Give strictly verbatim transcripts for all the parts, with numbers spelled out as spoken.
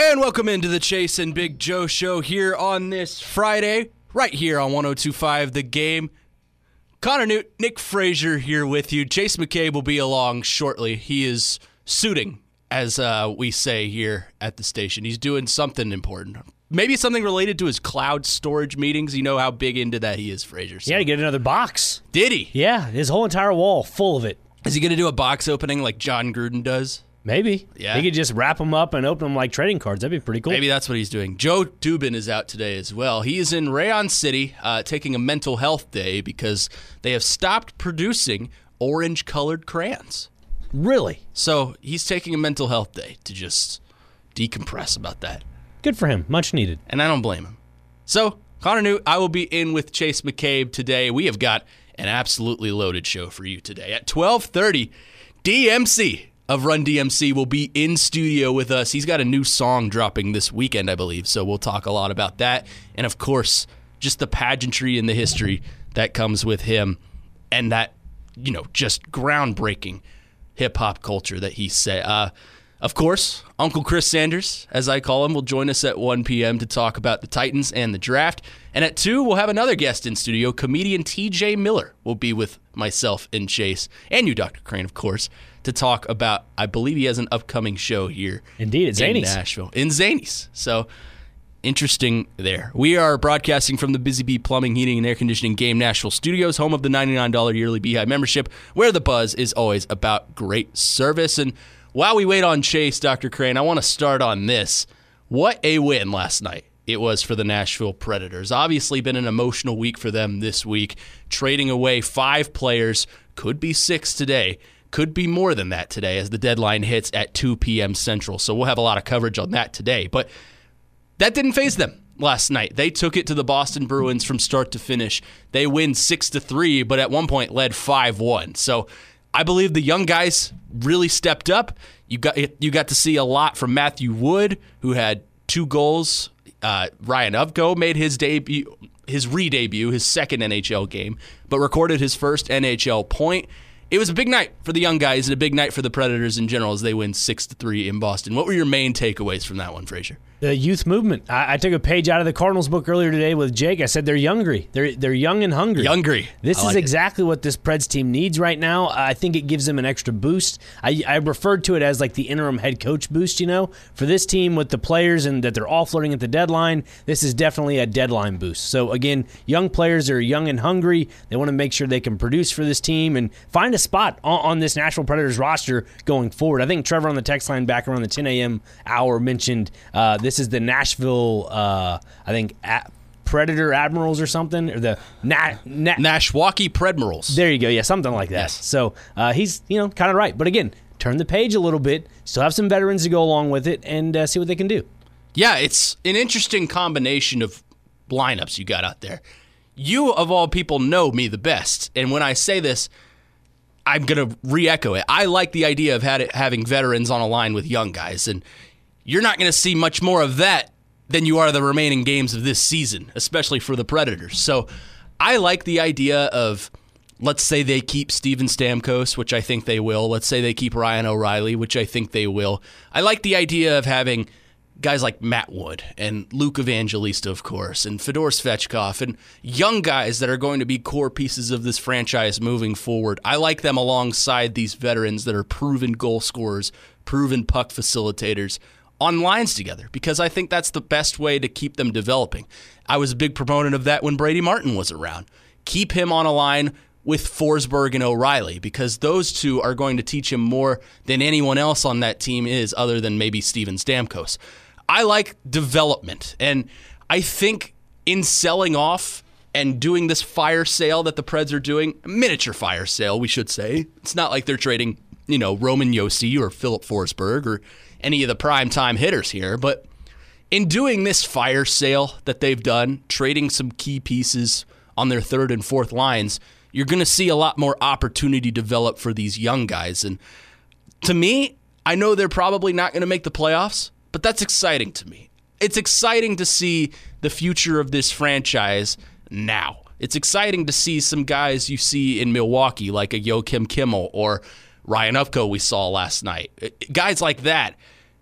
And welcome into the Chase and Big Joe show here on this Friday, right here on one oh two point five The Game. Connor Newt, Nick Frazier here with you. Chase McCabe will be along shortly. He is suiting, as uh, we say here at the station. He's doing something important. Maybe something related to his cloud storage meetings. You know how big into that he is, Frazier. So. He had to get another box. Did he? Yeah, his whole entire wall full of it. Is he going to do a box opening like John Gruden does? Maybe. Yeah. He could just wrap them up and open them like trading cards. That'd be pretty cool. Maybe that's what he's doing. Joe Dubin is out today as well. He is in Rayon City uh, taking a mental health day because they have stopped producing orange-colored crayons. Really? So he's taking a mental health day to just decompress about that. Good for him. Much needed. And I don't blame him. So, Connor Newt, I will be in with Chase McCabe today. We have got an absolutely loaded show for you today. At twelve thirty, D M C of Run D M C will be in studio with us. He's got a new song dropping this weekend, I believe, so we'll talk a lot about that. And, of course, just the pageantry and the history that comes with him and that, you know, just groundbreaking hip-hop culture that he said. Uh, of course, Uncle Chris Sanders, as I call him, will join us at one p.m. to talk about the Titans and the draft. And at two, we'll have another guest in studio. Comedian T J Miller will be with myself and Chase, and you, Doctor Crane, of course, to talk about, I believe he has an upcoming show here. Indeed, at Zanies. In Nashville. In Zanies. So, interesting there. We are broadcasting from the Busy Bee Plumbing, Heating, and Air Conditioning Game Nashville Studios, home of the ninety-nine dollars yearly Beehive membership, where the buzz is always about great service. And while we wait on Chase, Doctor Crane, I want to start on this. What a win last night it was for the Nashville Predators. Obviously been an emotional week for them this week, trading away five players, could be six today, could be more than that today as the deadline hits at two p.m. Central. So we'll have a lot of coverage on that today. But that didn't faze them last night. They took it to the Boston Bruins from start to finish. They win six to three, but at one point led five one. So I believe the young guys really stepped up. You got you got to see a lot from Matthew Wood, who had two goals. Uh, Ryan Uvko made his debut, his re-debut, his second N H L game, but recorded his first N H L point. It was a big night for the young guys and a big night for the Predators in general as they win six to three in Boston. What were your main takeaways from that one, Frazier? The youth movement. I, I took a page out of the Cardinals book earlier today with Jake. I said they're youngry. They're they're young and hungry. Youngry. This I is like exactly it. What this Preds team needs right now. I think it gives them an extra boost. I, I referred to it as like the interim head coach boost, you know. For this team with the players and that they're offloading at the deadline, this is definitely a deadline boost. So, again, young players are young and hungry. They want to make sure they can produce for this team and find a spot on, on this Nashville Predators roster going forward. I think Trevor on the text line back around the ten a.m. hour mentioned uh, this is the Nashville Uh, I think at Predator Admirals or something, or the Na- Na- Nashwaukee Predmirals. There you go, yeah, something like that. Yes. So uh, he's you know kind of right, but again, turn the page a little bit. Still have some veterans to go along with it, and uh, see what they can do. Yeah, it's an interesting combination of lineups you got out there. You of all people know me the best, and when I say this, I'm gonna re-echo it. I like the idea of had it, having veterans on a line with young guys, and you're not going to see much more of that than you are the remaining games of this season, especially for the Predators. So I like the idea of, let's say they keep Steven Stamkos, which I think they will. Let's say they keep Ryan O'Reilly, which I think they will. I like the idea of having guys like Matt Wood and Luke Evangelista, of course, and Fedor Svechkov, and young guys that are going to be core pieces of this franchise moving forward. I like them alongside these veterans that are proven goal scorers, proven puck facilitators, on lines together, because I think that's the best way to keep them developing. I was a big proponent of that when Brady Martin was around. Keep him on a line with Forsberg and O'Reilly, because those two are going to teach him more than anyone else on that team is, other than maybe Steven Stamkos. I like development, and I think in selling off and doing this fire sale that the Preds are doing, miniature fire sale, we should say. It's not like they're trading, you know, Roman Josi or Philip Forsberg or any of the primetime hitters here, but in doing this fire sale that they've done, trading some key pieces on their third and fourth lines, you're going to see a lot more opportunity develop for these young guys. And to me, I know they're probably not going to make the playoffs, but that's exciting to me. It's exciting to see the future of this franchise now. It's exciting to see some guys you see in Milwaukee, like a Joakim Kimmel or Ryan Ufko we saw last night. Guys like that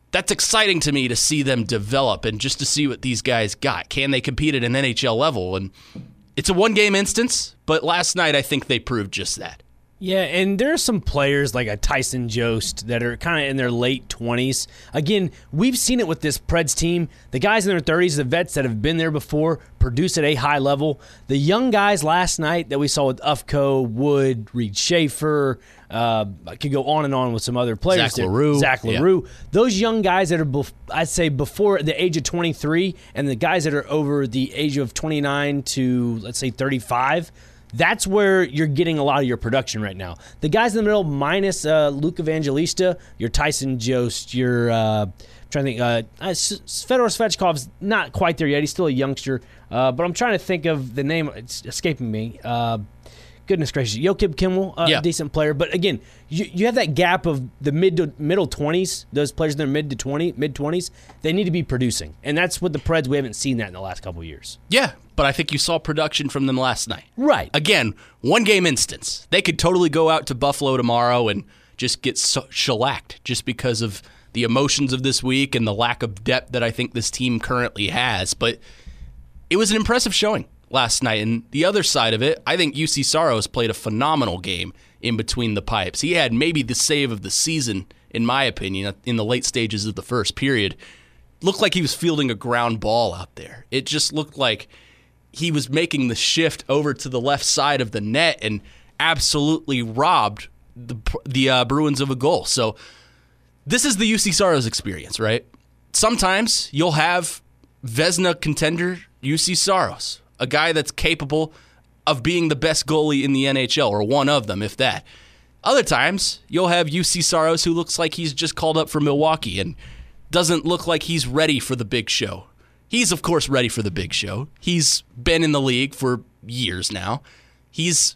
that's exciting to me to see them develop and just to see what these guys got. Can they compete at an N H L level? And it's a one-game instance, but last night I think they proved just that. Yeah, and there are some players like a Tyson Jost that are kind of in their late twenties. Again, we've seen it with this Preds team. The guys in their thirties, the vets that have been there before, produce at a high level. The young guys last night that we saw with Ufko, Wood, Reed Schaefer, uh, I could go on and on with some other players. Zach LaRue. Zach LaRue. Yeah. Those young guys that are, bef- I'd say, before the age of twenty-three, and the guys that are over the age of twenty-nine to, let's say, thirty-five, that's where you're getting a lot of your production right now. The guys in the middle, minus uh, Luke Evangelista, your Tyson Jost, your, uh, I'm trying to think, uh, uh, Fedor Svechkov's not quite there yet. He's still a youngster. Uh, but I'm trying to think of the name. It's escaping me. Uh, goodness gracious. Joachim Kimmel, uh, yeah. a decent player. But again, you, you have that gap of the mid to middle twenties. Those players in their mid to twenty, mid twenties, they need to be producing. And that's what the Preds, we haven't seen that in the last couple of years. Yeah, but I think you saw production from them last night. Right. Again, one game instance. They could totally go out to Buffalo tomorrow and just get so- shellacked just because of the emotions of this week and the lack of depth that I think this team currently has. But it was an impressive showing last night. And the other side of it, I think U C Saros played a phenomenal game in between the pipes. He had maybe the save of the season, in my opinion, in the late stages of the first period. Looked like he was fielding a ground ball out there. It just looked like he was making the shift over to the left side of the net and absolutely robbed the the uh, Bruins of a goal. So this is the U C Saros experience, right? Sometimes you'll have Vezina contender U C Saros, a guy that's capable of being the best goalie in the N H L, or one of them, if that. Other times, you'll have U C Saros who looks like he's just called up for Milwaukee and doesn't look like he's ready for the big show. He's, of course, ready for the big show. He's been in the league for years now. He's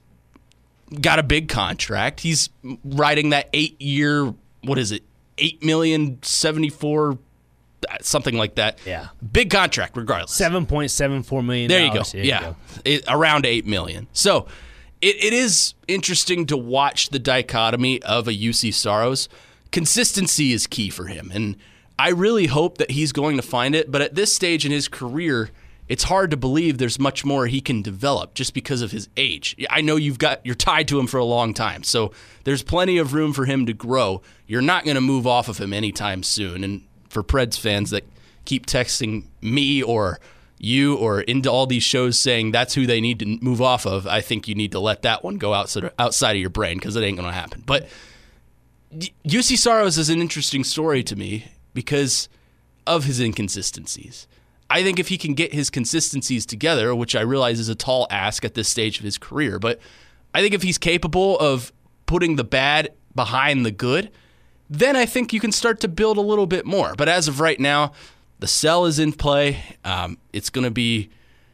got a big contract. He's riding that eight-year, what is it, eight million seventy-four, something like that. Yeah. Big contract, regardless. seven point seven four million dollars. There you go. There yeah. You go. It, around eight million dollars. So it, it is interesting to watch the dichotomy of a U C Saros. Consistency is key for him, and I really hope that he's going to find it, but at this stage in his career, it's hard to believe there's much more he can develop just because of his age. I know you've got you're tied to him for a long time, so there's plenty of room for him to grow. You're not going to move off of him anytime soon. And for Preds fans that keep texting me or you or into all these shows saying that's who they need to move off of, I think you need to let that one go outside outside of your brain, because it ain't going to happen. But U C Saros is an interesting story to me because of his inconsistencies. I think if he can get his consistencies together, which I realize is a tall ask at this stage of his career, but I think if he's capable of putting the bad behind the good, then I think you can start to build a little bit more. But as of right now, the sell is in play. Um, it's going to be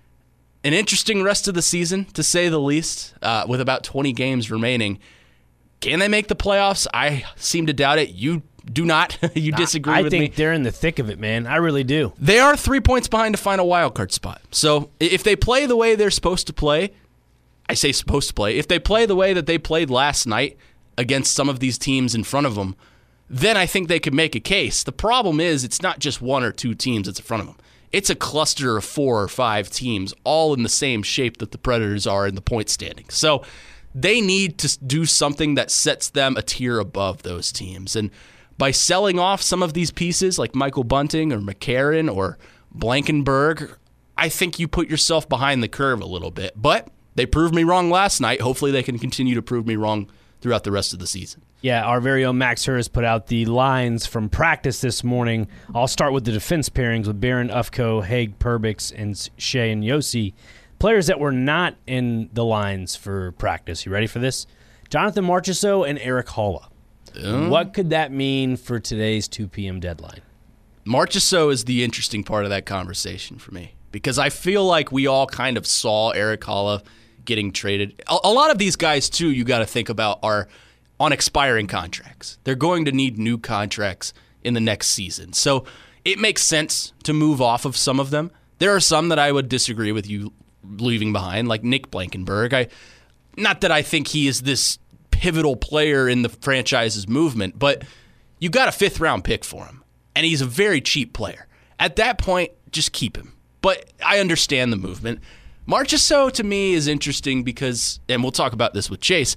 an interesting rest of the season, to say the least, uh, with about twenty games remaining. Can they make the playoffs? I seem to doubt it. You do not. You disagree I with me? think they're in the thick of it, man. I really do. They are three points behind to find a wild card spot. So if they play the way they're supposed to play, I say supposed to play, if they play the way that they played last night against some of these teams in front of them, then I think they could make a case. The problem is it's not just one or two teams that's in front of them. It's a cluster of four or five teams, all in the same shape that the Predators are in the point standings. So they need to do something that sets them a tier above those teams. And by selling off some of these pieces like Michael Bunting or McCarron or Blankenberg, I think you put yourself behind the curve a little bit. But they proved me wrong last night. Hopefully they can continue to prove me wrong throughout the rest of the season. Yeah, our very own Max Hers put out the lines from practice this morning. I'll start with the defense pairings with Barron, Ufko, Haig, Perbix, and Shea and Yossi. Players that were not in the lines for practice. You ready for this? Jonathan Marchessault and Eric Holla. Um, what could that mean for today's two p.m. deadline? Marchessault is the interesting part of that conversation for me, because I feel like we all kind of saw Eric Holla getting traded. A, a lot of these guys, too, you got to think about are on expiring contracts. They're going to need new contracts in the next season. So it makes sense to move off of some of them. There are some that I would disagree with you leaving behind, like Nick Blankenberg. I, not that I think he is this pivotal player in the franchise's movement, but you got a fifth round pick for him. and he's a very cheap player. At that point, just keep him. But I understand the movement. Marchessault, to me, is interesting because, and we'll talk about this with Chase,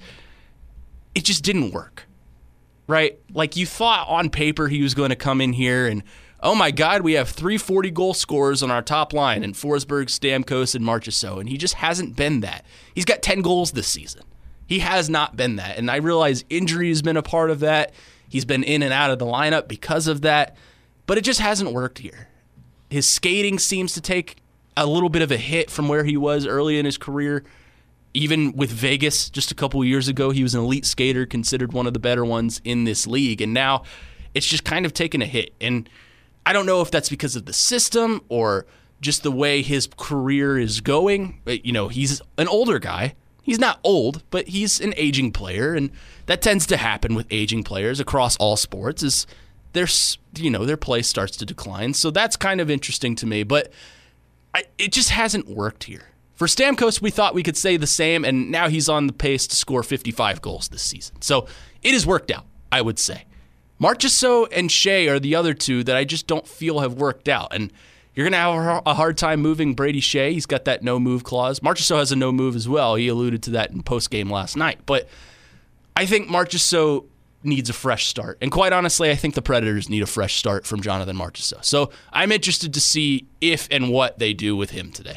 it just didn't work, right? Like, you thought on paper he was going to come in here and, oh my God, we have three forty-goal scorers on our top line in Forsberg, Stamkos, and Marchessault, and he just hasn't been that. He's got ten goals this season. He has not been that, and I realize injury has been a part of that. He's been in and out of the lineup because of that, but it just hasn't worked here. His skating seems to take a little bit of a hit from where he was early in his career. Even with Vegas just a couple of years ago, he was an elite skater, considered one of the better ones in this league, and now it's just kind of taken a hit. And I don't know if that's because of the system or just the way his career is going. But, you know, he's an older guy. He's not old, but he's an aging player, and that tends to happen with aging players across all sports. Is their, you know, their play starts to decline. So that's kind of interesting to me, but I, it just hasn't worked here. For Stamkos, we thought we could say the same, and now he's on the pace to score fifty-five goals this season. So it has worked out, I would say. Marchessault and Shea are the other two that I just don't feel have worked out. And you're going to have a hard time moving Brady Shea. He's got that no-move clause. Marchessault has a no-move as well. He alluded to that in post-game last night. But I think Marchessault needs a fresh start. And quite honestly, I think the Predators need a fresh start from Jonathan Marchessault. So I'm interested to see if and what they do with him today.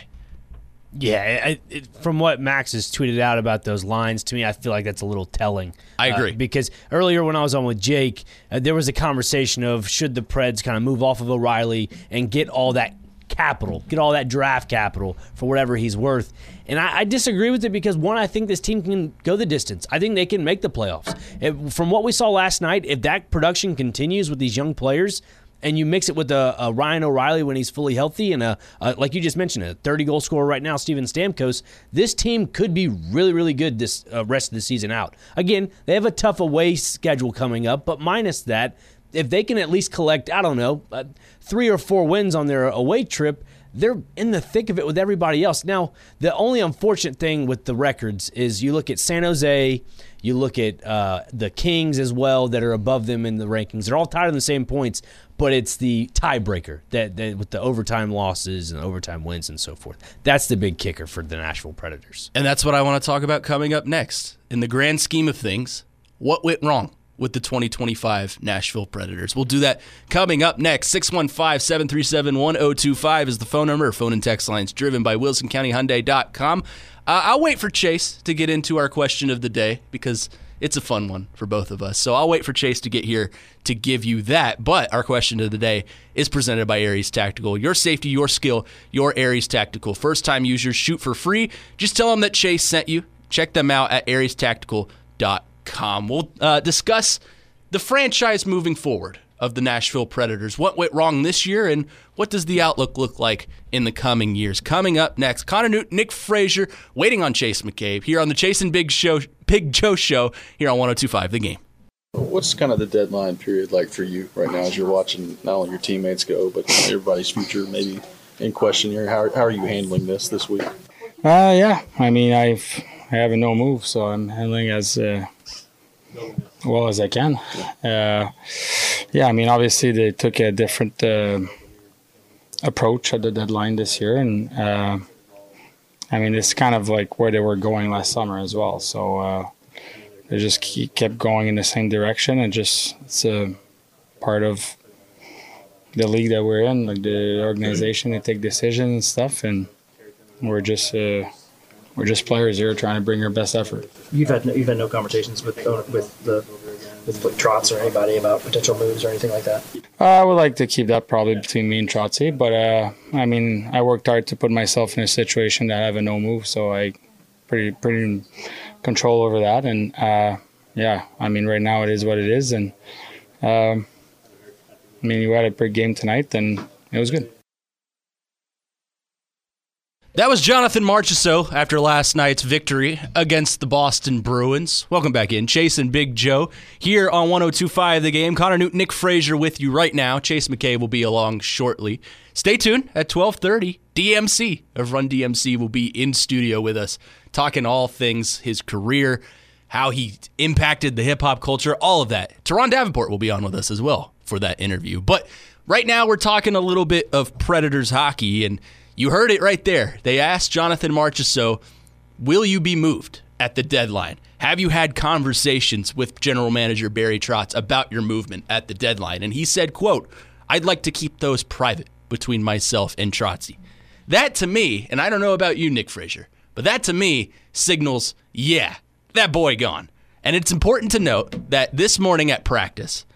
Yeah, I, it, from what Max has tweeted out about those lines, to me, I feel like that's a little telling. I agree. Uh, because earlier when I was on with Jake, uh, there was a conversation of should the Preds kind of move off of O'Reilly and get all that capital, get all that draft capital for whatever he's worth. And I, I disagree with it because, one, I think this team can go the distance. I think they can make the playoffs. If, from what we saw last night, if that production continues with these young players, and you mix it with a, a Ryan O'Reilly when he's fully healthy, and a, a like you just mentioned, a thirty-goal scorer right now, Steven Stamkos, this team could be really, really good this uh, rest of the season out. Again, they have a tough away schedule coming up, but minus that, if they can at least collect, I don't know, uh, three or four wins on their away trip, they're in the thick of it with everybody else. Now, the only unfortunate thing with the records is you look at San Jose, you look at uh, the Kings as well that are above them in the rankings. They're all tied on the same points, but it's the tiebreaker that, that with the overtime losses and overtime wins and so forth. That's the big kicker for the Nashville Predators. And that's what I want to talk about coming up next. In the grand scheme of things, what went wrong with the twenty twenty-five Nashville Predators? We'll do that coming up next. six one five, seven three seven, one zero two five is the phone number. Phone and text lines driven by Wilson County Hyundai dot com. Uh, I'll wait for Chase to get into our question of the day because it's a fun one for both of us. So I'll wait for Chase to get here to give you that. But our question of the day is presented by Aries Tactical. Your safety, your skill, your Aries Tactical. First-time users shoot for free. Just tell them that Chase sent you. Check them out at aries tactical dot com. We'll uh, discuss the franchise moving forward of the Nashville Predators. What went wrong this year, and what does the outlook look like in the coming years? Coming up next, Connor Newton, Nick Frazier, waiting on Chase McCabe here on the Chase and Big Show, Big Joe Show here on one oh two point five The Game. What's kind of the deadline period like for you right now as you're watching not only your teammates go, but everybody's future maybe in question here? How, how are you handling this this week? Uh, yeah, I mean, I've, I have a no move, so I'm handling as uh, well as I can. Uh, yeah, I mean, obviously they took a different uh, approach at the deadline this year, and uh, I mean, it's kind of like where they were going last summer as well. So uh, they just keep, kept going in the same direction, and just it's a part of the league that we're in, like the organization. They take decisions and stuff, and we're just uh, we're just players here trying to bring our best effort. You've had no, you've had no conversations with with the with like Trotz or anybody about potential moves or anything like that? Uh, I would like to keep that probably between me and Trotzy, but uh, I mean, I worked hard to put myself in a situation that I have a no move, so I pretty pretty in control over that. And uh, yeah, I mean, right now it is what it is, and um, I mean, you had a big game tonight, and it was good. That was Jonathan Marchessault after last night's victory against the Boston Bruins. Welcome back in. Chase and Big Joe here on one oh two point five The Game. Connor Newton, Nick Frazier with you right now. Chase McCabe will be along shortly. Stay tuned at twelve thirty. D M C of Run D M C will be in studio with us, talking all things his career, how he impacted the hip-hop culture, all of that. Teron Davenport will be on with us as well for that interview. But right now we're talking a little bit of Predators hockey, and you heard it right there. They asked Jonathan Marchessault, will you be moved at the deadline? Have you had conversations with general manager Barry Trotz about your movement at the deadline? And he said, quote, I'd like to keep those private between myself and Trotzy. That to me, and I don't know about you, Nick Frazier, but that to me signals, yeah, that boy gone. And it's important to note that this morning at practice,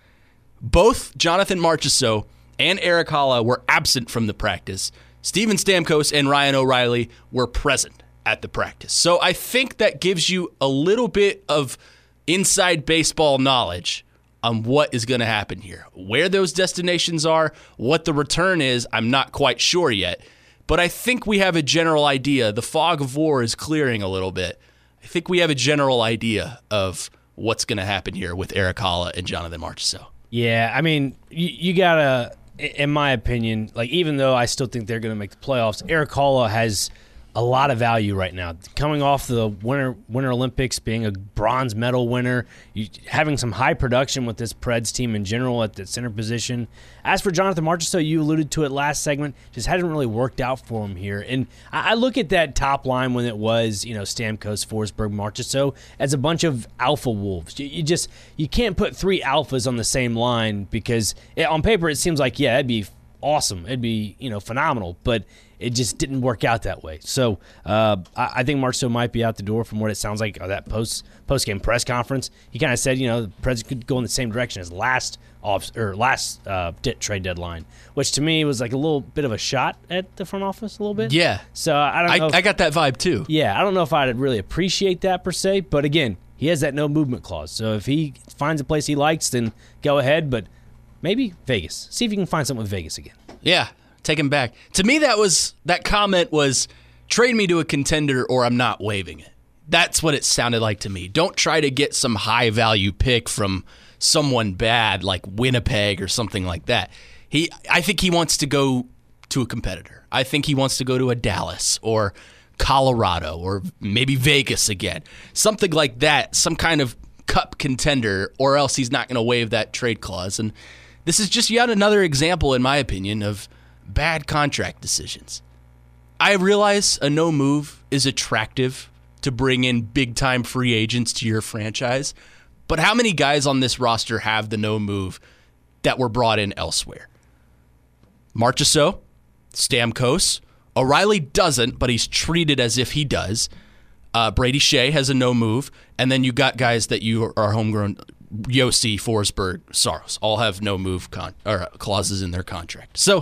both Jonathan Marchessault and Erik Haula were absent from the practice. Steven Stamkos and Ryan O'Reilly were present at the practice. So I think that gives you a little bit of inside baseball knowledge on what is going to happen here. Where those destinations are, what the return is, I'm not quite sure yet. But I think we have a general idea. The fog of war is clearing a little bit. I think we have a general idea of what's going to happen here with Erik Haula and Jonathan Marchessault. Yeah, I mean, you, you got to, in my opinion, like even though I still think they're going to make the playoffs, Erik Haula has a lot of value right now. Coming off the Winter Winter Olympics, being a bronze medal winner, you, having some high production with this Preds team in general at the center position. As for Jonathan Marchessault, you alluded to it last segment, just hadn't really worked out for him here. And I, I look at that top line when it was, you know, Stamkos, Forsberg, Marchessault as a bunch of alpha wolves. You, you just you can't put three alphas on the same line because it, on paper it seems like, yeah, it'd be awesome, it'd be, you know, phenomenal, but it just didn't work out that way. So uh, I, I think Marchessault might be out the door from what it sounds like. Uh, that post post game press conference, he kind of said, you know, the Preds could go in the same direction as last off or last uh, trade deadline, which to me was like a little bit of a shot at the front office, a little bit. Yeah. So I don't know. I, if, I got that vibe too. Yeah, I don't know if I'd really appreciate that per se, but again, he has that no movement clause. So if he finds a place he likes, then go ahead. But maybe Vegas. See if you can find something with Vegas again. Yeah. Take him back. To me, that was that comment was trade me to a contender or I'm not waiving it. That's what it sounded like to me. Don't try to get some high value pick from someone bad like Winnipeg or something like that. He, I think he wants to go to a competitor. I think he wants to go to a Dallas or Colorado or maybe Vegas again. Something like that, some kind of cup contender, or else he's not going to waive that trade clause. And this is just yet another example, in my opinion, of bad contract decisions. I realize a no move is attractive to bring in big-time free agents to your franchise, but how many guys on this roster have the no move that were brought in elsewhere? Marchessault, Stamkos, O'Reilly doesn't, but he's treated as if he does. Uh, Brady Shea has a no move, and then you got guys that you are homegrown. Yossi, Forsberg, Saros all have no move con- or clauses in their contract. So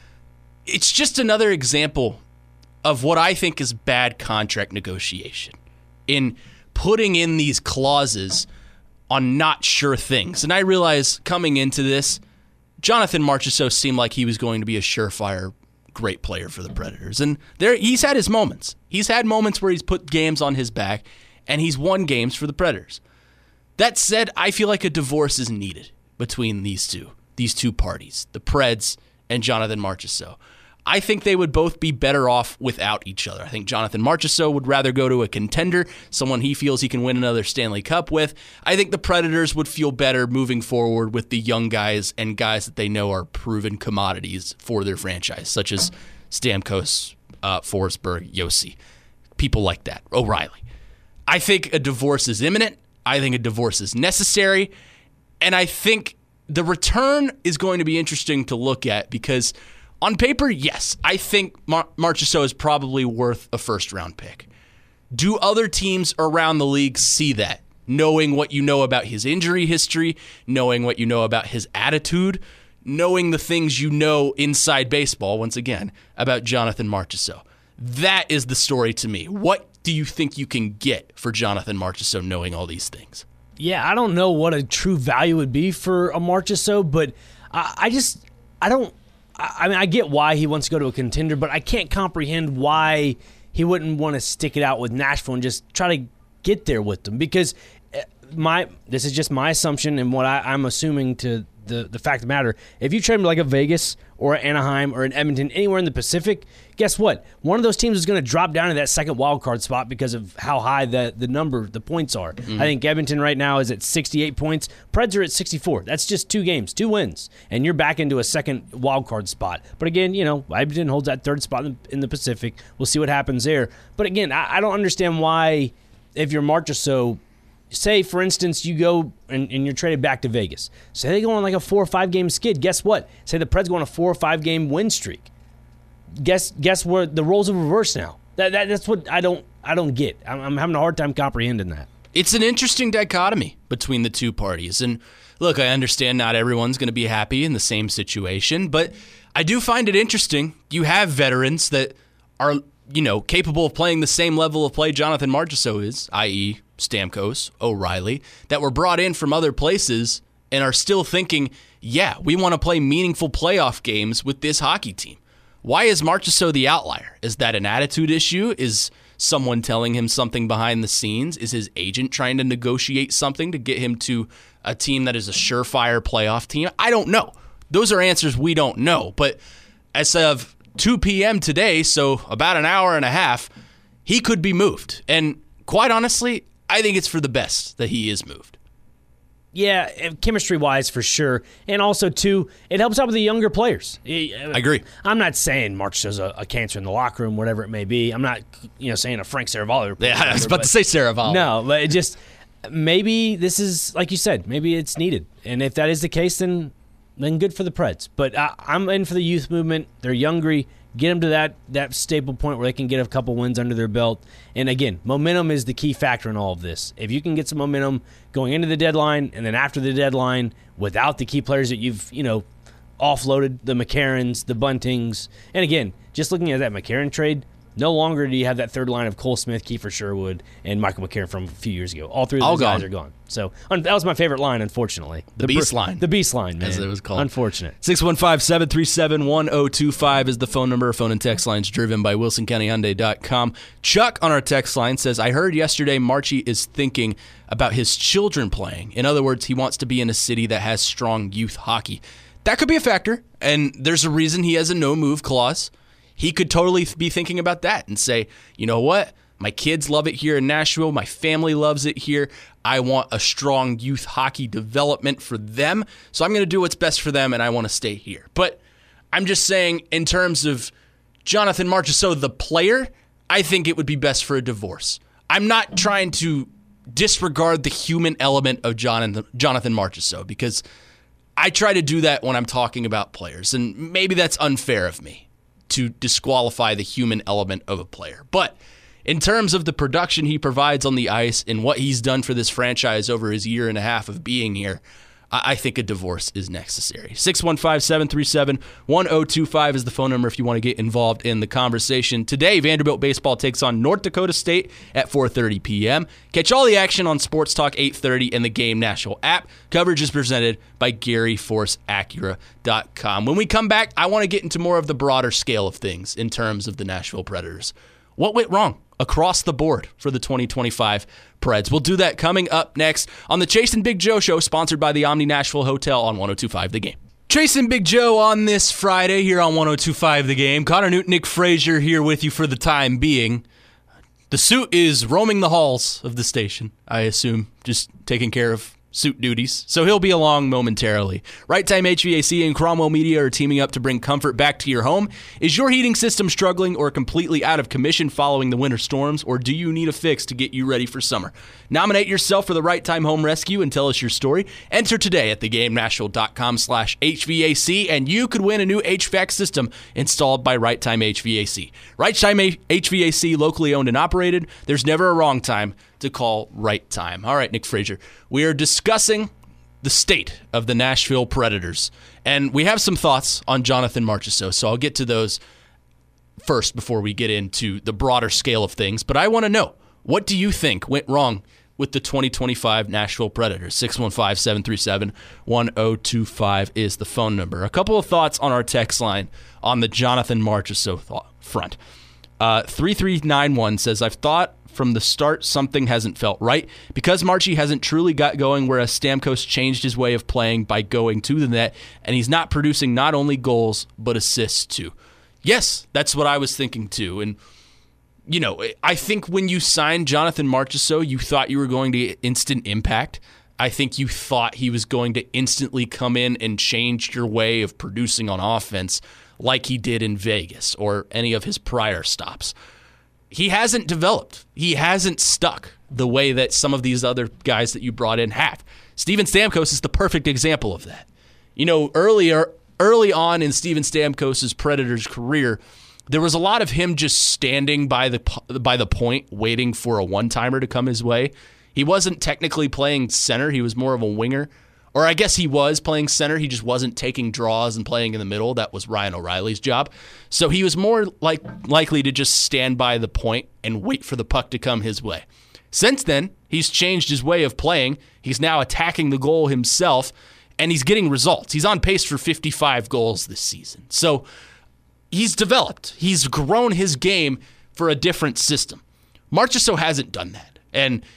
it's just another example of what I think is bad contract negotiation in putting in these clauses on not sure things. And I realize coming into this, Jonathan Marchessault seemed like he was going to be a surefire great player for the Predators. And there he's had his moments. He's had moments where he's put games on his back, and he's won games for the Predators. That said, I feel like a divorce is needed between these two, these two parties, the Preds and Jonathan Marchessault. I think they would both be better off without each other. I think Jonathan Marchessault would rather go to a contender, someone he feels he can win another Stanley Cup with. I think the Predators would feel better moving forward with the young guys and guys that they know are proven commodities for their franchise, such as Stamkos, uh, Forsberg, Yossi, people like that, O'Reilly. I think a divorce is imminent. I think a divorce is necessary. And I think the return is going to be interesting to look at because on paper, yes, I think Mar- Marchessault is probably worth a first-round pick. Do other teams around the league see that, knowing what you know about his injury history, knowing what you know about his attitude, knowing the things you know inside baseball, once again, about Jonathan Marchessault? That is the story to me. What do you think you can get for Jonathan Marchessault knowing all these things? Yeah, I don't know what a true value would be for a Marchessault, but I, I just, I don't, I mean, I get why he wants to go to a contender, but I can't comprehend why he wouldn't want to stick it out with Nashville and just try to get there with them. Because my this is just my assumption and what I, I'm assuming to the, the fact of the matter, if you trade him to like a Vegas or Anaheim or an Edmonton, anywhere in the Pacific, guess what? One of those teams is going to drop down to that second wild card spot because of how high the, the number, the points are. Mm-hmm. I think Edmonton right now is at sixty-eight points. Preds are at sixty-four. That's just two games, two wins, and you're back into a second wild card spot. But again, you know, Edmonton holds that third spot in the, in the Pacific. We'll see what happens there. But again, I, I don't understand why, if you're Marchessault, say, for instance, you go and, and you're traded back to Vegas. Say they go on like a four or five game skid. Guess what? Say the Preds go on a four or five game win streak. Guess guess where the roles are reversed now. That, that that's what I don't I don't get. I'm, I'm having a hard time comprehending that. It's an interesting dichotomy between the two parties. And look, I understand not everyone's going to be happy in the same situation, but I do find it interesting. You have veterans that are, you know, capable of playing the same level of play Jonathan Marchessault is, that is. Stamkos, O'Reilly, that were brought in from other places and are still thinking, yeah, we want to play meaningful playoff games with this hockey team. Why is Marchessault the outlier? Is that an attitude issue? Is someone telling him something behind the scenes? Is his agent trying to negotiate something to get him to a team that is a surefire playoff team? I don't know. Those are answers we don't know. But as of two p.m. today, so about an hour and a half, he could be moved. And quite honestly, I think it's for the best that he is moved. Yeah, chemistry-wise, for sure. And also, too, it helps out with the younger players. I agree. I'm not saying Marchessault's a, a cancer in the locker room, whatever it may be. I'm not, you know, saying a Frank Saravalli. Yeah, I was about to say Saravalli. No, but it just, maybe this is, like you said, maybe it's needed. And if that is the case, then then good for the Preds. But I, I'm in for the youth movement. They're younger. Get them to that that staple point where they can get a couple wins under their belt. And again, momentum is the key factor in all of this. If you can get some momentum going into the deadline and then after the deadline without the key players that you've, you know, offloaded, the McCarrons, the Buntings. And again, just looking at that McCarron trade, no longer do you have that third line of Cole Smith, Kiefer Sherwood, and Michael McCarron from a few years ago. All three of those guys are gone. So un- that was my favorite line, unfortunately. The, the Beast br- line. The Beast line, man. As it was called. Unfortunate. six one five, seven three seven, one zero two five is the phone number. Phone and text lines driven by Wilson County Hyundai dot com. Chuck on our text line says, I heard yesterday Marchie is thinking about his children playing. In other words, he wants to be in a city that has strong youth hockey. That could be a factor, and there's a reason he has a no-move clause. He could totally be thinking about that and say, you know what? My kids love it here in Nashville. My family loves it here. I want a strong youth hockey development for them. So I'm going to do what's best for them, and I want to stay here. But I'm just saying, in terms of Jonathan Marchessault, the player, I think it would be best for a divorce. I'm not trying to disregard the human element of Jonathan, Jonathan Marchessault, because I try to do that when I'm talking about players. And maybe that's unfair of me to disqualify the human element of a player. But in terms of the production he provides on the ice and what he's done for this franchise over his year and a half of being here, I think a divorce is necessary. six one five, seven three seven, one zero two five is the phone number if you want to get involved in the conversation. Today, Vanderbilt baseball takes on North Dakota State at four thirty p.m. Catch all the action on Sports Talk eight thirty and the Game Nashville app. Coverage is presented by Gary Force Acura dot com. When we come back, I want to get into more of the broader scale of things in terms of the Nashville Predators. What went wrong across the board for the twenty twenty-five Preds? We'll do that coming up next on the Chase and Big Joe Show, sponsored by the Omni Nashville Hotel on one oh two point five The Game. Chase and Big Joe on this Friday here on one oh two point five The Game. Connor Newton, Nick Frazier here with you for the time being. The suit is roaming the halls of the station, I assume, just taking care of suit duties, so he'll be along momentarily. Right Time H V A C and Cromwell Media are teaming up to bring comfort back to your home. Is your heating system struggling or completely out of commission following the winter storms, or do you need a fix to get you ready for summer? Nominate yourself for the Right Time Home Rescue and tell us your story. Enter today at the game nashville dot com slash H V A C, and you could win a new H V A C system installed by Right Time H V A C. Right Time H V A C, locally owned and operated. There's never a wrong time to call Right Time. All right, Nick Frazier, we are discussing the state of the Nashville Predators, and we have some thoughts on Jonathan Marchessault, so I'll get to those first before we get into the broader scale of things. But I want to know, what do you think went wrong with the twenty twenty-five Nashville Predators? six one five, seven three seven, one zero two five is the phone number. A couple of thoughts on our text line on the Jonathan Marchessault front. Uh, three three nine one says, I've thought from the start something hasn't felt right because Marchie hasn't truly got going, whereas Stamkos changed his way of playing by going to the net, and he's not producing not only goals but assists too. Yes, that's what I was thinking too. And, you know, I think when you signed Jonathan Marchessault, you thought you were going to get instant impact. I think you thought he was going to instantly come in and change your way of producing on offense like he did in Vegas or any of his prior stops. He hasn't developed. He hasn't stuck the way that some of these other guys that you brought in have. Steven Stamkos is the perfect example of that. You know, earlier, early on in Steven Stamkos' Predators career, there was a lot of him just standing by the by the point, waiting for a one-timer to come his way. He wasn't technically playing center. He was more of a winger. Or I guess he was playing center. He just wasn't taking draws and playing in the middle. That was Ryan O'Reilly's job. So he was more like likely to just stand by the point and wait for the puck to come his way. Since then, he's changed his way of playing. He's now attacking the goal himself, and he's getting results. He's on pace for fifty-five goals this season. So he's developed. He's grown his game for a different system. Marchessault hasn't done that. And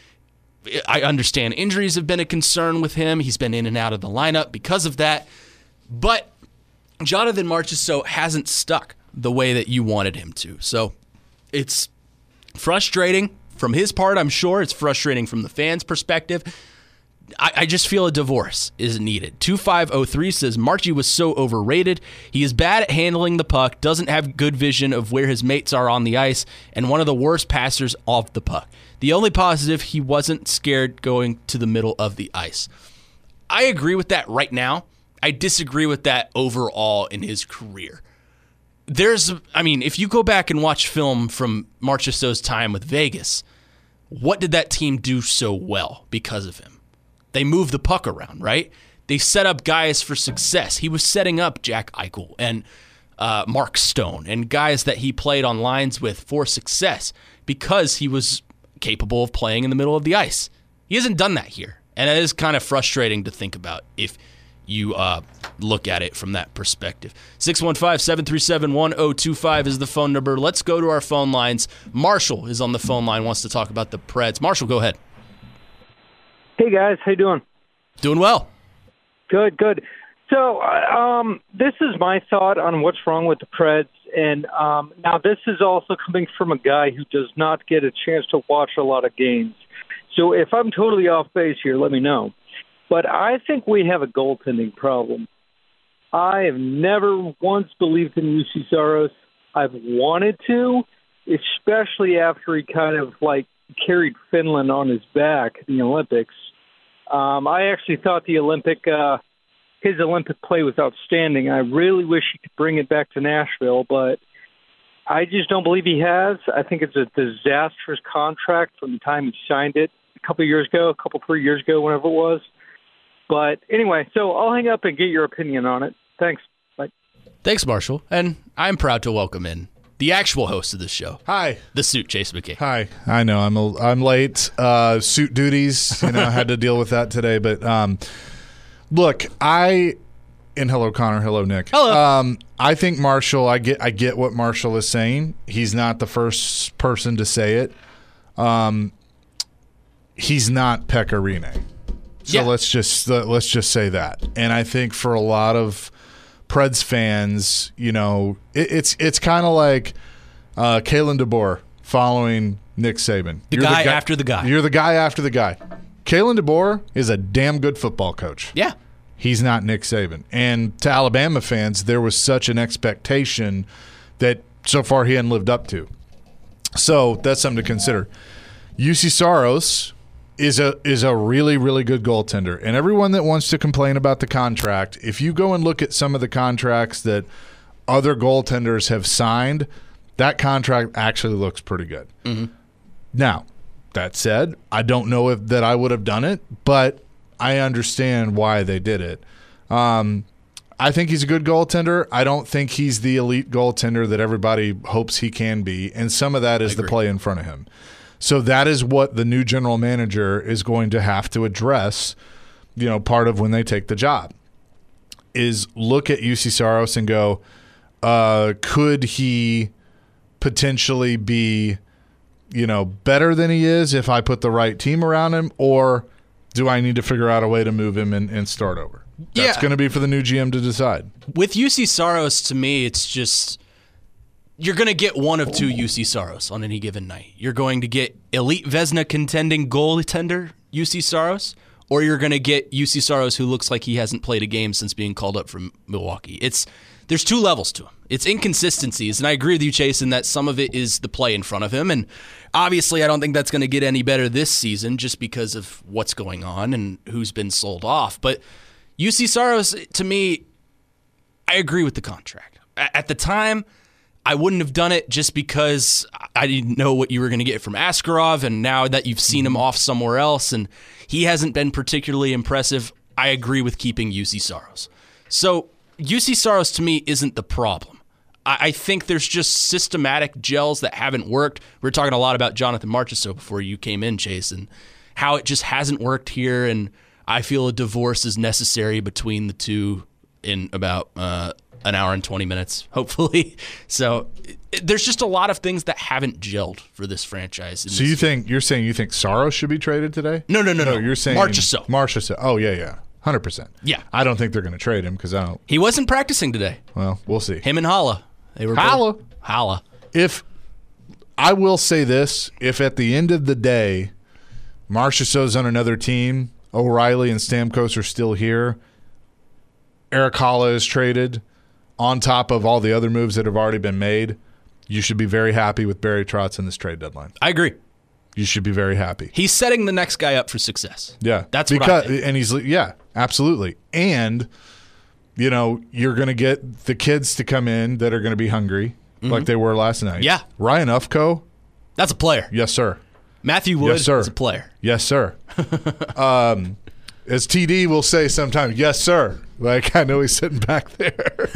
I understand injuries have been a concern with him. He's been in and out of the lineup because of that. But Jonathan Marchessault hasn't stuck the way that you wanted him to. So it's frustrating from his part, I'm sure. It's frustrating from the fans' perspective. I, I just feel a divorce is needed. two five oh three says, Marchie was so overrated. He is bad at handling the puck, doesn't have good vision of where his mates are on the ice, and one of the worst passers off the puck. The only positive, he wasn't scared going to the middle of the ice. I agree with that right now. I disagree with that overall in his career. There's, I mean, if you go back and watch film from Marchessault's time with Vegas, what did that team do so well because of him? They moved the puck around, right? They set up guys for success. He was setting up Jack Eichel and uh, Mark Stone and guys that he played on lines with for success because he was capable of playing in the middle of the ice. He hasn't done that here, and it is kind of frustrating to think about if you uh, look at it from that perspective. six one five, seven three seven, one oh two five is the phone number. Let's go to our phone lines. Marshall is on the phone line, wants to talk about the Preds. Marshall, go ahead. Hey, guys. How you doing? Doing well. Good, good. So um, this is my thought on what's wrong with the Preds. And um, now this is also coming from a guy who does not get a chance to watch a lot of games. So if I'm totally off base here, let me know. But I think we have a goaltending problem. I have never once believed in U C Saros. I've wanted to, especially after he kind of like carried Finland on his back in the Olympics. Um, I actually thought the Olympic, uh, his Olympic play was outstanding. I really wish he could bring it back to Nashville, but I just don't believe he has. I think it's a disastrous contract from the time he signed it a couple of years ago, a couple, three years ago, whenever it was. But anyway, so I'll hang up and get your opinion on it. Thanks. Bye. Thanks, Marshall. And I'm proud to welcome in the actual host of this show. Hi. The suit, Chase McKay. Hi. I know I'm a, I'm late. Uh, suit duties. You know, I had to deal with that today. But um, look, I and hello Connor, hello Nick. Hello. Um, I think Marshall. I get I get what Marshall is saying. He's not the first person to say it. Um, he's not Pekka Rinne. So yeah. let's just let's just say that. And I think for a lot of Preds fans, you know, it, it's it's kind of like uh, Kalen DeBoer following Nick Saban. The You're guy, the guy after the guy. You're the guy after the guy. Kalen DeBoer is a damn good football coach. Yeah. He's not Nick Saban. And to Alabama fans, there was such an expectation that so far he hadn't lived up to. So that's something to consider. U C Saros is a is a really, really good goaltender. And everyone that wants to complain about the contract, if you go and look at some of the contracts that other goaltenders have signed, that contract actually looks pretty good. Mm-hmm. Now, that said, I don't know if that I would have done it, but I understand why they did it. Um, I think he's a good goaltender. I don't think he's the elite goaltender that everybody hopes he can be, and some of that is the play in front of him. So that is what the new general manager is going to have to address, you know, part of when they take the job, is look at U C Saros and go, uh, could he potentially be, you know, better than he is if I put the right team around him, or do I need to figure out a way to move him and, and start over? That's Yeah. going to be for the new G M to decide. With U C Saros, to me, it's just you're going to get one of two U C Saros on any given night. You're going to get elite Vezina contending goaltender U C Saros, or you're going to get U C Saros who looks like he hasn't played a game since being called up from Milwaukee. It's there's two levels to him. It's inconsistencies, and I agree with you, Chase, in that some of it is the play in front of him, and obviously I don't think that's going to get any better this season just because of what's going on and who's been sold off. But U C Saros, to me, I agree with the contract. At the time, I wouldn't have done it just because I didn't know what you were going to get from Askarov, and now that you've seen him off somewhere else and he hasn't been particularly impressive, I agree with keeping U C Saros. So U C Saros, to me, isn't the problem. I, I think there's just systematic gels that haven't worked. We were talking a lot about Jonathan Marchessault before you came in, Chase, and how it just hasn't worked here, and I feel a divorce is necessary between the two in about uh, an hour and twenty minutes, hopefully. So it, there's just a lot of things that haven't gelled for this franchise. in So this you think you're saying you think Saros should be traded today? No, no, no, no. You're saying Marchessault. Marchessault. Oh yeah, yeah, one hundred percent. Yeah. I don't think they're going to trade him because I don't. He wasn't practicing today. Well, we'll see. Him and Holla. They were Holla. both- Holla. If I will say this, if at the end of the day, Marchessault's on another team, O'Reilly and Stamkos are still here, Eric Holla is traded, on top of all the other moves that have already been made, you should be very happy with Barry Trotz in this trade deadline. I agree. You should be very happy. He's setting the next guy up for success. Yeah, That's what because I think. and he's yeah, absolutely. And you know, you're going to get the kids to come in that are going to be hungry, like they were last night. Mm-hmm. Yeah. Ryan Ufko, That's a player. yes sir, Matthew Wood Yes, sir. is a player. yes sir. um, as T D will say sometimes, yes sir. Like I know he's sitting back there.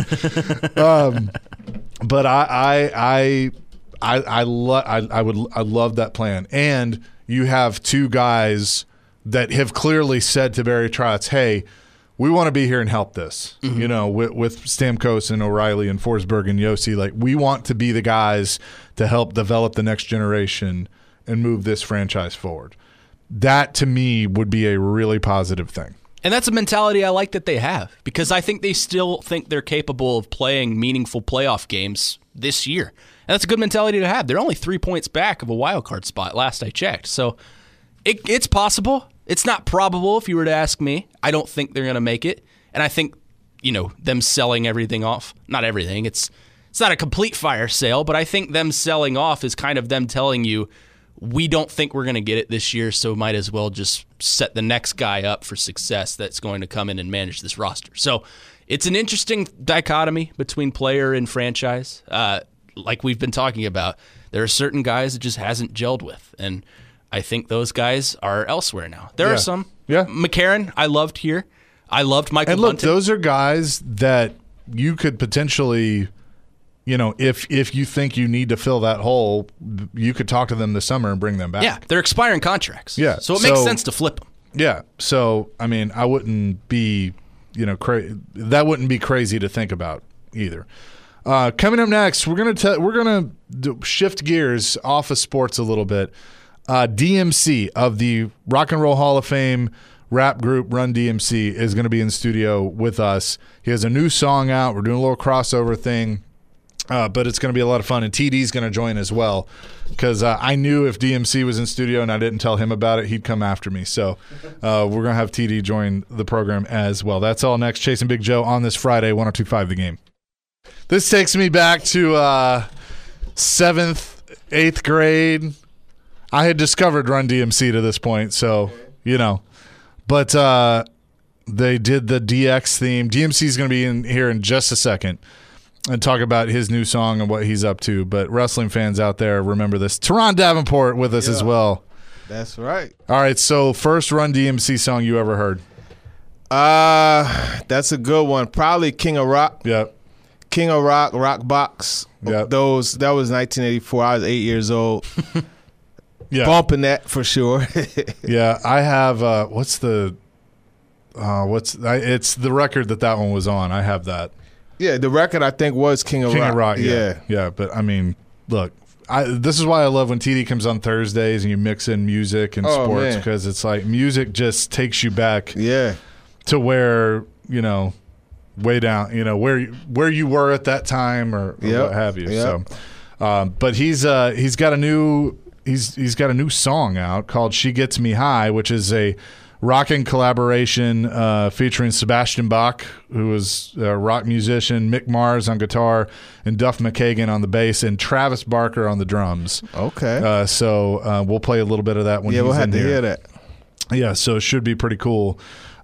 um, but I I I I I, lo- I I would I love that plan, and you have two guys that have clearly said to Barry Trotz, hey, we want to be here and help this. Mm-hmm. You know, with, with Stamkos and O'Reilly and Forsberg and Yossi, like we want to be the guys to help develop the next generation and move this franchise forward. That to me would be a really positive thing. And that's a mentality I like that they have, because I think they still think they're capable of playing meaningful playoff games this year. And that's a good mentality to have. They're only three points back of a wild card spot last I checked. So it, it's possible. It's not probable if you were to ask me. I don't think they're going to make it. And I think, you know, them selling everything off, not everything, it's it's not a complete fire sale, but I think them selling off is kind of them telling you, we don't think we're going to get it this year, so might as well just set the next guy up for success that's going to come in and manage this roster. So it's an interesting dichotomy between player and franchise. Uh, like we've been talking about, there are certain guys it just hasn't gelled with, and I think those guys are elsewhere now. There Yeah. are some. Yeah. McCarron, I loved here. I loved Michael And look, Bunting. those are guys that you could potentially, you know, if if you think you need to fill that hole, you could talk to them this summer and bring them back. Yeah, they're expiring contracts. Yeah, So it makes so- sense to flip them. Yeah. So, I mean, I wouldn't be, you know, cra- that wouldn't be crazy to think about either. Uh, coming up next, we're gonna te- we're gonna do- shift gears off of sports a little bit. Uh, D M C of the Rock and Roll Hall of Fame rap group Run D M C is going to be in studio with us. He has a new song out. We're doing a little crossover thing. Uh, but it's going to be a lot of fun, and T D's going to join as well, because uh, I knew if D M C was in studio and I didn't tell him about it, he'd come after me. So uh, we're going to have T D join the program as well. That's all next. Chasing Big Joe on this Friday, one oh two point five The Game. This takes me back to uh, seventh, eighth grade. I had discovered Run D M C to this point, so, you know. But uh, they did the D X theme. D M C is going to be in here in just a second and talk about his new song and what he's up to. But wrestling fans out there, remember this. Teron Davenport with us Yeah. as well. That's right. All right, so first Run D M C song you ever heard? Uh, that's a good one. Probably King of Rock. Yep. King of Rock, Rock Box. Yep. Those that was nineteen eighty-four. I was eight years old. Yeah. Bumping that for sure. Yeah, I have uh, what's the uh, what's I, it's the record that that one was on. I have that. Yeah, the record I think was King of King Rock. of Rock, yeah. yeah. Yeah, but I mean, look, I, this is why I love when T D comes on Thursdays and you mix in music and Oh, sports man. because it's like music just takes you back Yeah. to where, you know, way down, you know, where you- where you were at that time or, or Yep. what have you. Yep. So, um, but he's uh, he's got a new he's he's got a new song out called "She Gets Me High," which is a rocking collaboration uh, featuring Sebastian Bach, who is a rock musician, Mick Mars on guitar, and Duff McKagan on the bass, and Travis Barker on the drums. Okay. Uh, so uh, we'll play a little bit of that when yeah, he's we'll have in to here. hear that. Yeah, so it should be pretty cool.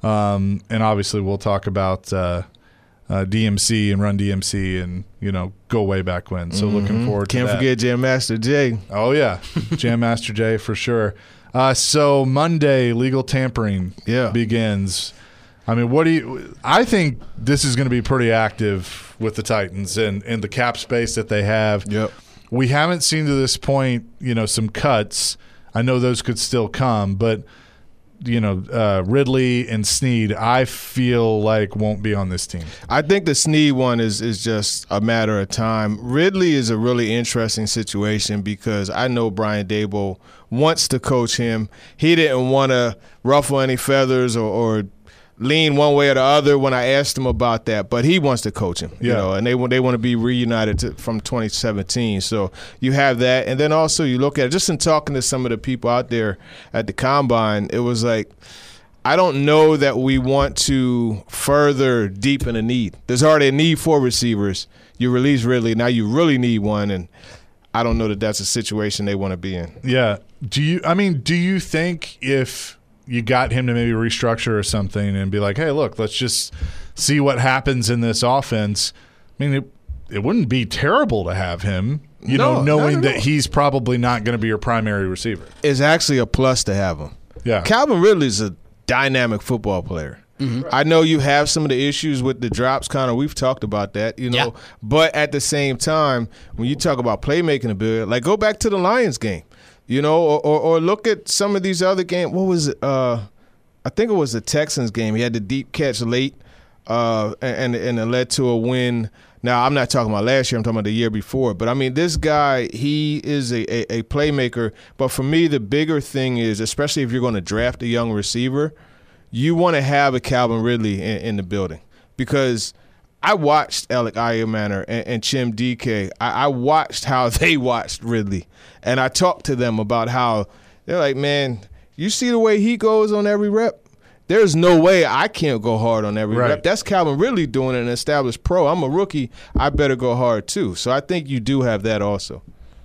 Um, and obviously we'll talk about uh, uh, D M C and Run D M C and, you know, go way back when. So looking forward to Can't that. forget Jam Master Jay. Oh, yeah. Jam Master Jay for sure. Uh, so Monday, legal tampering Yeah. begins. I mean, what do you – I think this is going to be pretty active with the Titans and, and the cap space that they have. Yep. We haven't seen to this point, you know, some cuts. I know those could still come, but – you know, uh, Ridley and Snead, I feel like won't be on this team. I think the Snead one is is just a matter of time. Ridley is a really interesting situation because I know Brian Daboll wants to coach him. He didn't want to ruffle any feathers or, or lean one way or the other when I asked him about that, but he wants to coach him. You Yeah. know, and they want they want to be reunited to, from twenty seventeen. So you have that, and then also you look at it, just in talking to some of the people out there at the combine, it was like, I don't know that we want to further deepen a need. There's already a need for receivers. You release Ridley, now you really need one, and I don't know that that's a situation they want to be in. Yeah. Do you? I mean, do you think if you got him to maybe restructure or something and be like, hey, look, let's just see what happens in this offense? I mean, it, it wouldn't be terrible to have him, you No, know, not knowing at that all. he's probably not going to be your primary receiver. It's actually a plus to have him. Yeah. Calvin Ridley's a dynamic football player. I know you have some of the issues with the drops, Connor. We've talked about that, you know. Yeah. But at the same time, when you talk about playmaking ability, like go back to the Lions game, you know, or, or, or look at some of these other games. What was it? Uh, I think it was the Texans game. He had the deep catch late, uh, and and it led to a win. Now, I'm not talking about last year. I'm talking about the year before. But, I mean, this guy, he is a, a, a playmaker. But for me, the bigger thing is, especially if you're going to draft a young receiver, you want to have a Calvin Ridley in, in the building. Because I watched Alec Ayermanner and, and Chim D K. I, I watched how they watched Ridley. And I talked to them about how they're like, man, you see the way he goes on every rep? There's no way I can't go hard on every Right. rep. That's Calvin Ridley doing an established pro. I'm a rookie. I better go hard too. So I think you do have that also.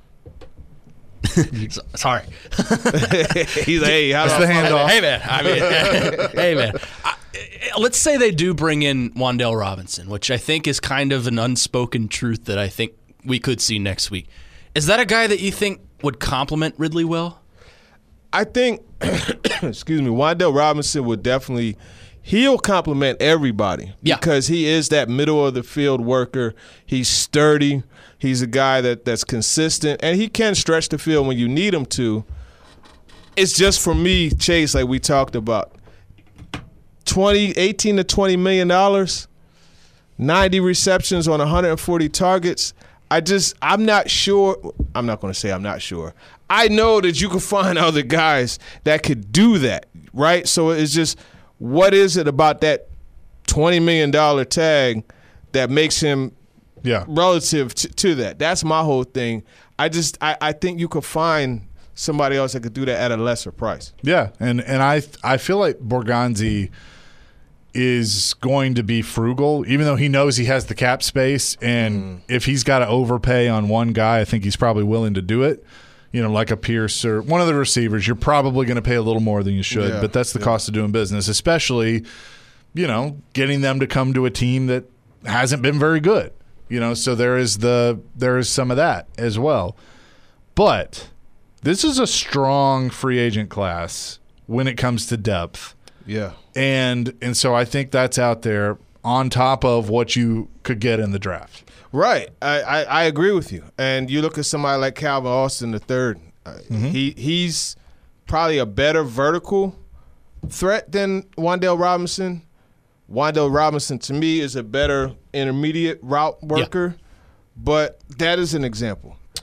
So- Sorry. He's like, hey, how do That's I the follow handoff. Hey man, I mean, hey man. I, let's say they do bring in Wan'Dale Robinson, which I think is kind of an unspoken truth that I think we could see next week. Is that a guy that you think would complement Ridley well? I think, excuse me, Wan'Dale Robinson would definitely, he'll compliment everybody Yeah. because he is that middle of the field worker. He's sturdy. He's a guy that, that's consistent, and he can stretch the field when you need him to. It's just for me, Chase, like we talked about, twenty, eighteen to twenty million dollars, ninety receptions on one hundred forty targets. I just, I'm not sure. I'm not going to say I'm not sure. I know that you can find other guys that could do that, right? So it's just, what is it about that twenty million dollars tag that makes him Yeah. relative to, to that? That's my whole thing. I just, I, I think you could find somebody else that could do that at a lesser price. Yeah, and and I I feel like Borgonzi is going to be frugal, even though he knows he has the cap space, and if he's got to overpay on one guy, I think he's probably willing to do it. You know, like a Pierce or one of the receivers, you're probably going to pay a little more than you should, Yeah, but that's the yeah. cost of doing business, especially, you know, getting them to come to a team that hasn't been very good. You know, so there is the there is some of that as well. But this is a strong free agent class when it comes to depth. Yeah. And and so I think that's out there on top of what you could get in the draft. Right. I, I, I agree with you. And you look at somebody like Calvin Austin the third. Uh, He he's probably a better vertical threat than Wan'Dale Robinson. Wan'Dale Robinson to me is a better intermediate route worker. But that is an example.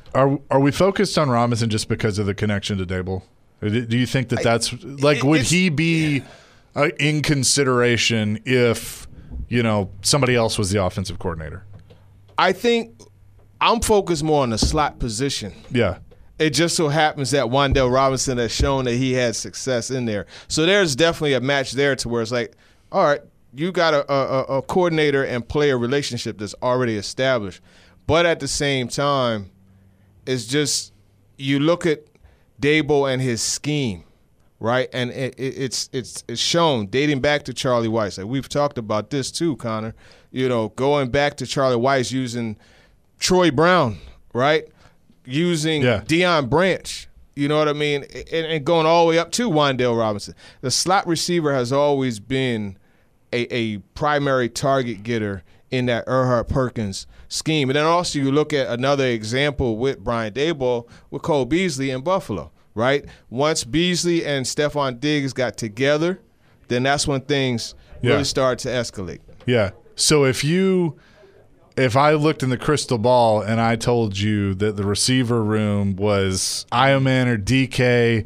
Are are we focused on Robinson just because of the connection to Dable? Do you think that that's like would he be uh, in consideration if you know somebody else was the offensive coordinator? I think I'm focused more on the slot position. Yeah. It just so happens that Wan'Dale Robinson has shown that he had success in there. So there's definitely a match there to where it's like, all right, you got a, a, a coordinator and player relationship that's already established. But at the same time, it's just you look at Dable and his scheme, right? And it, it, it's it's it's shown dating back to Charlie Weiss. Like we've talked about this too, Connor. You know, going back to Charlie Weiss using Troy Brown, right? Using yeah. Deion Branch, you know what I mean? And, and going all the way up to Wan'Dale Robinson. The slot receiver has always been a, a primary target getter in that Erhard Perkins scheme. And then also you look at another example with Brian Daboll with Cole Beasley in Buffalo, right? Once Beasley and Stephon Diggs got together, then that's when things yeah. really started to escalate. Yeah. So if you – if I looked in the crystal ball and I told you that the receiver room was Iomanner, D K,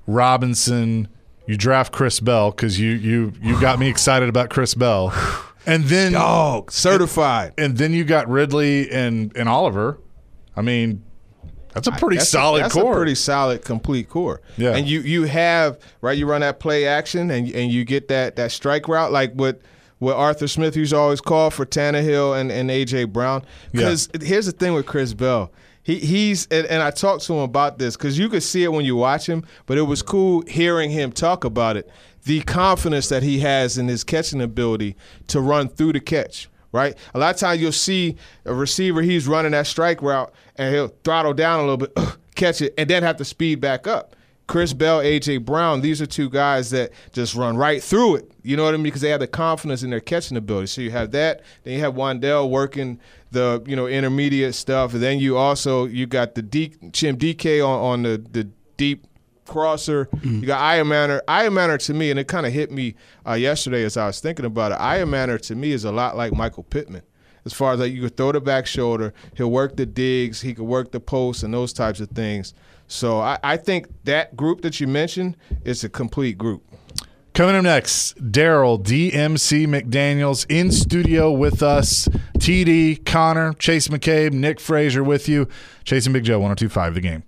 Robinson, you draft Chris Bell because you, you, you got me excited about Chris Bell. And then Dog, certified. And, and then you got Ridley and, and Oliver. I mean, that's a pretty that's solid a, that's core. That's a pretty solid, complete core. Yeah. And you you have, right, you run that play action and and you get that that strike route like what – what Arthur Smith used to always call for Tannehill and, and A J. Brown. Because yeah. here's the thing with Chris Bell. He He's – and, and I talked to him about this because you could see it when you watch him, but it was cool hearing him talk about it. The confidence that he has in his catching ability to run through the catch, right? A lot of times you'll see a receiver, he's running that strike route, and he'll throttle down a little bit, catch it, and then have to speed back up. Chris Bell, A J. Brown, these are two guys that just run right through it. You know what I mean? Because they have the confidence in their catching ability. So you have that. Then you have Wan'Dale working the, you know, intermediate stuff. And then you also, you got the D, Chim D K on, on the, the deep crosser. Mm-hmm. You got Iomanner. Iomanner to me, and it kind of hit me uh, yesterday as I was thinking about it, Iomanner to me is a lot like Michael Pittman. As far as like you could throw the back shoulder, he'll work the digs, he could work the post and those types of things. So I, I think that group that you mentioned is a complete group. Coming up next, Daryl D M C McDaniels in studio with us. T D, Connor, Chase McCabe, Nick Frazier with you. Chasing Big Joe, one oh two point five The Game.